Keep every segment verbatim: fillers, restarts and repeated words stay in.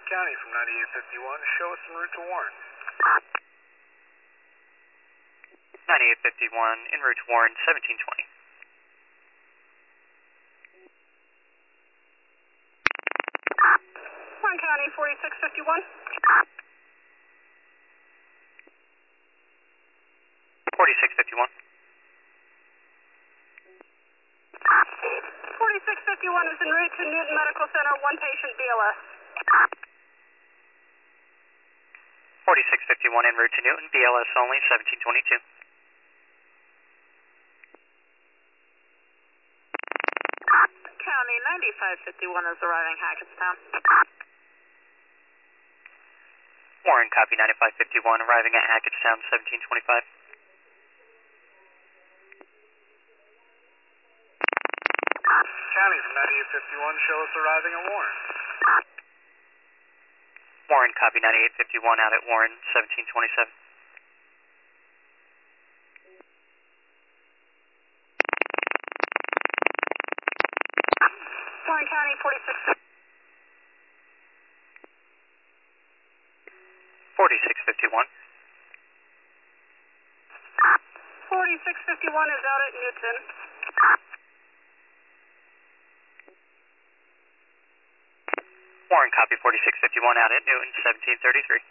County from ninety-eight fifty-one. Show us en route to Warren. ninety-eight fifty-one, en route to Warren, seventeen twenty. Warren County, forty-six fifty-one. forty-six fifty-one. forty-six fifty-one is en route to Newton Medical Center, one patient B L S. forty-six fifty-one, en route to Newton, B L S only, seventeen twenty-two. County, ninety-five fifty-one is arriving Hackettstown. Warren, copy ninety-five fifty-one, arriving at Hackettstown, seventeen twenty-five. County from ninety-eight fifty-one. Show us arriving at Warren. Warren, copy ninety-eight fifty-one, out at Warren, seventeen twenty-seven. Warren County, forty-six fifty-one. forty-six fifty-one. forty-six fifty-one is out at Newton. Warren, copy forty-six fifty-one, out at Newton, seventeen thirty-three.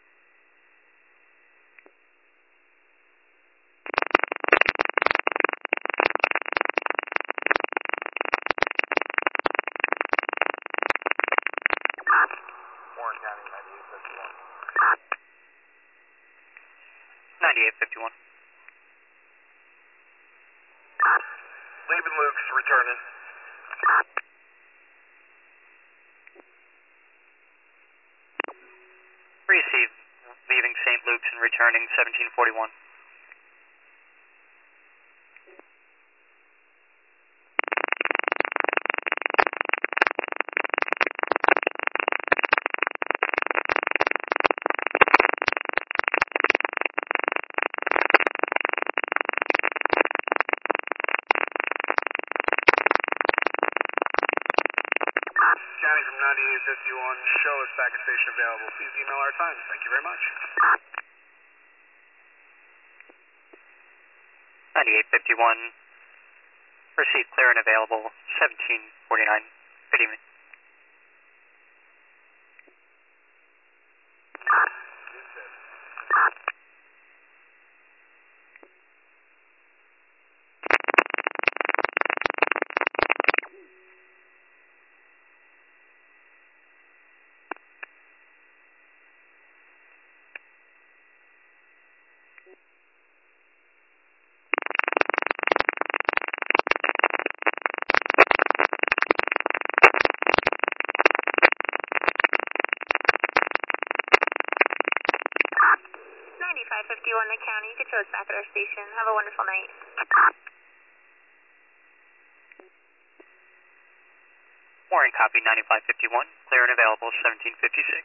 Warren County, ninety-eight fifty-one. ninety-eight fifty-one. Leaving Luke's, returning. Receive, leaving Saint Luke's and returning seventeen forty-one. County from ninety-eight fifty-one. Show us back at station available. Please email our times. Thank you very much. ninety-eight fifty-one, receive clear and available, seventeen forty-nine. Good evening. ninety-five fifty-one, the county. You can show us back at our station. Have a wonderful night. Warren, copy ninety-five fifty-one, clear and available, seventeen fifty-six.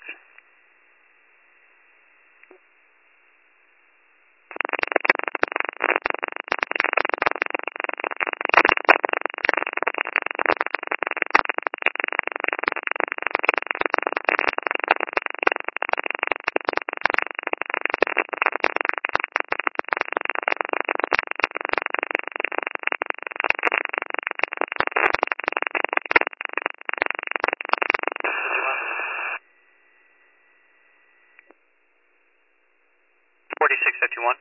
forty-six fifty-one.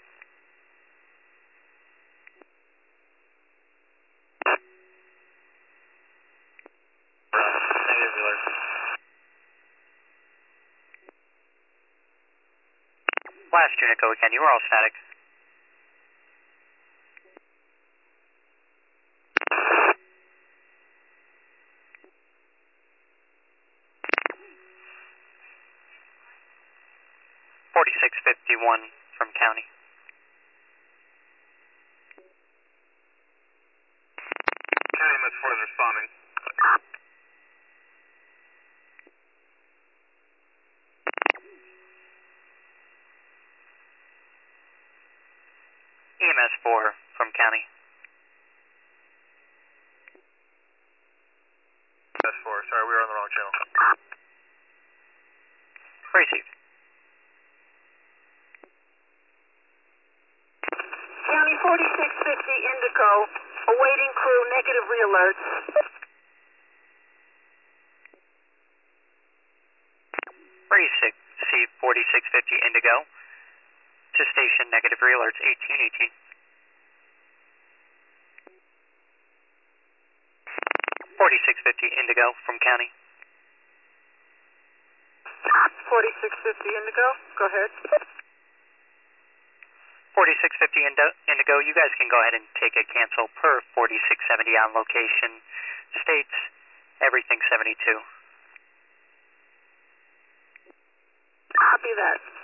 Last unit, go again. You are all static. forty-six fifty-one from county. County, Miss Ford is responding. E M S four from county. E M S four, sorry, we were on the wrong channel. Received. County forty-six fifty Indigo, awaiting crew, negative re-alert. Received forty-six fifty Indigo to station, negative re-alerts eighteen eighteen. forty-six fifty Indigo from County. forty-six fifty Indigo, go ahead. forty-six fifty Indigo, you guys can go ahead and take a cancel per forty-six seventy on location. States everything seventy-two. Copy that.